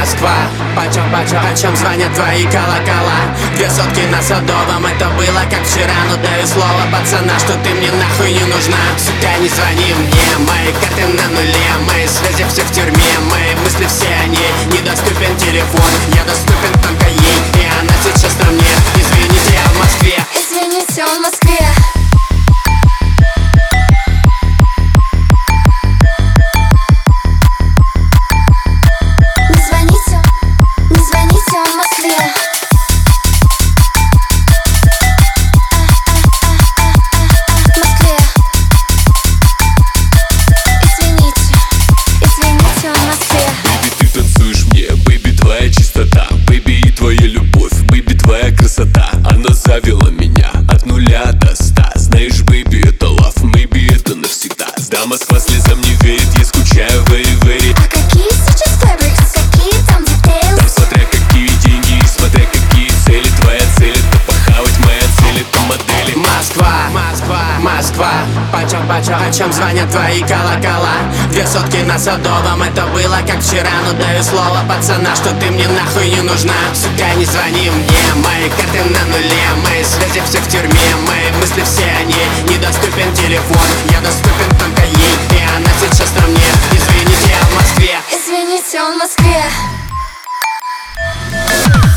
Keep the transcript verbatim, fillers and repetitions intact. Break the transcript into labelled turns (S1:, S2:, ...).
S1: Москва, почем, почем, о чем звонят твои колокола? Две сотки на Садовом, это было как вчера. Но даю слово пацана, что ты мне нахуй не нужна. Сука, не звони мне, мои карты на нуле, мои связи все в тюрьме, мои мысли все о ней. Недоступен телефон, я доступен только ей, и она сейчас на мне. Извините, я в Москве.
S2: Извините, он в Москве.
S3: Завела меня от нуля до ста. Знаешь, бэйби, это love, maybe это навсегда. Да, Москва слезам не верит, я скучаю very, very.
S2: А какие сейчас fabrics, какие там details?
S3: Там смотря какие деньги и смотря какие цели. Твоя цель это похавать, моя цель это модели.
S1: Москва, Москва, Москва, почем, почем, о чем звонят твои колокола? Две сотки на Садовом, это было как вчера. Но даю слово пацана, что ты мне нахуй не нужна. Сука, не звони мне, мои карты на нуле, мои связи все в тюрьме, мои мысли все о ней. Недоступен телефон, я доступен только ей, и она сейчас на мне. Извините, я в Москве.
S2: Извините, он в Москве.